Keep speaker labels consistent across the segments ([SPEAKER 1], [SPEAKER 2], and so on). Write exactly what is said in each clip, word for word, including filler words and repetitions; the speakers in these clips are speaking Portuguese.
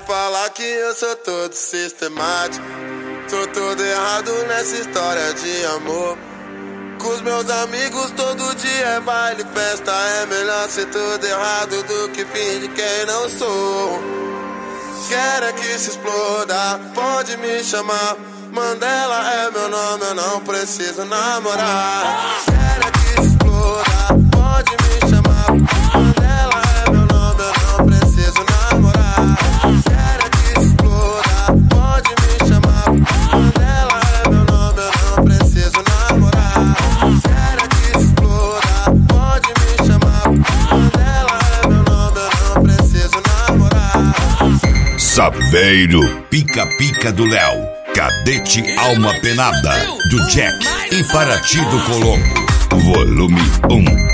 [SPEAKER 1] fala que eu sou todo sistemático, tô todo errado nessa história de amor. Com os meus amigos todo dia é baile, festa, é melhor ser tudo errado do que fingir quem não sou. Quero é que se exploda, pode me chamar, Mandela é meu nome, eu não preciso namorar. Quero é que se exploda, pode me chamar, Mandela é meu nome, eu não preciso namorar. Quero é que se exploda, pode me chamar, Mandela é meu nome, eu não preciso namorar. Quero é que se exploda, pode me chamar, Mandela é meu nome, eu não preciso namorar.
[SPEAKER 2] Saveiro, pica-pica do Léo, Cadete Alma Penada, do Jack e Paraty do Colombo, volume um.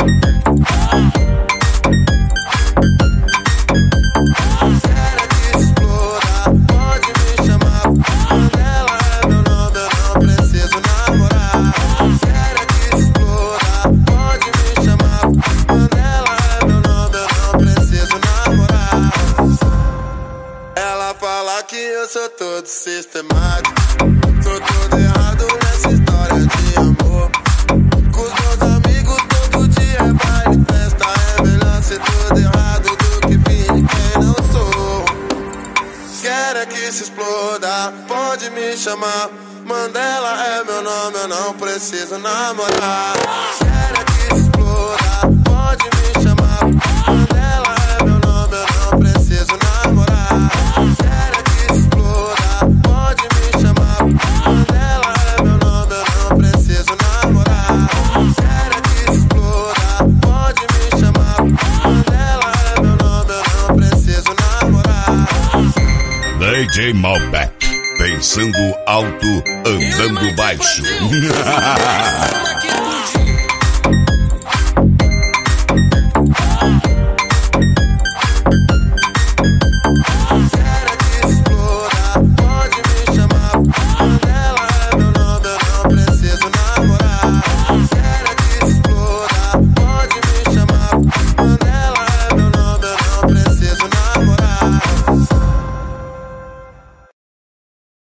[SPEAKER 1] Fala que eu sou todo sistemático, tô todo errado nessa história de amor. Com os meus amigos todo dia é baile, festa, é melhor ser tudo errado do que fingir quem não sou. Quero é que se exploda, pode me chamar, Mandela é meu nome, eu não preciso namorar. Quero é que se exploda, pode me chamar, Mandela é meu nome, eu não preciso namorar.
[SPEAKER 2] D J Malbec, pensando alto, andando baixo.